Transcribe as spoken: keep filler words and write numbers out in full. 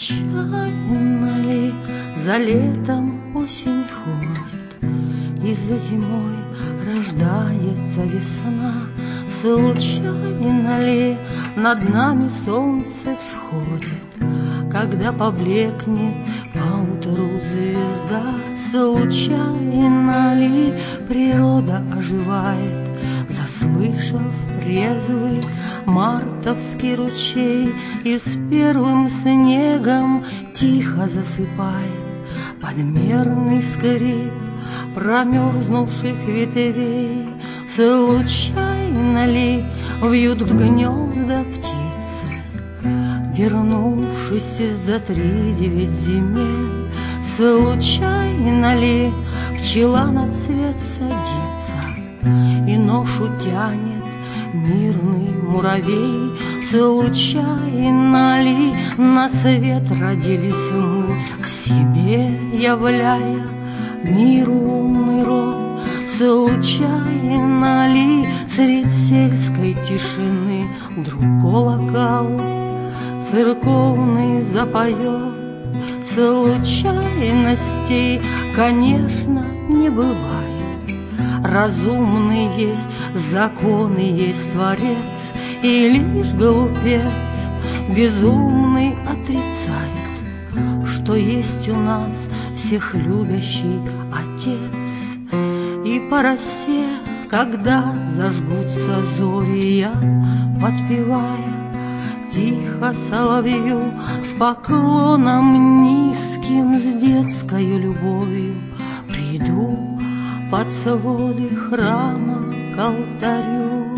Случайно ли за летом осень ходит, и за зимой рождается весна? Случайно ли над нами солнце всходит, когда поблекнет поутру звезда? Случайно ли природа оживает, заслышав резвый мартовский ручей, и с первым снегом тихо засыпает подмерный скрип промерзнувших ветвей? Случайно ли вьют гнезда птицы, вернувшись за три девять земель? Случайно ли пчела на цвет садится, и ношу тянет мирный муравей? Случайно ли на свет родились мы, к себе являя миру умный род? Случайно ли средь сельской тишины вдруг колокол церковный запоет? Случайностей, конечно, не бывает. Разумный есть закон и есть Творец, и лишь глупец безумный отрицает, что есть у нас всех любящий Отец. И по росе, когда зажгутся зори, я, подпевая тихо соловью, с поклоном низким, с детскою любовью приду под своды храма к алтарю.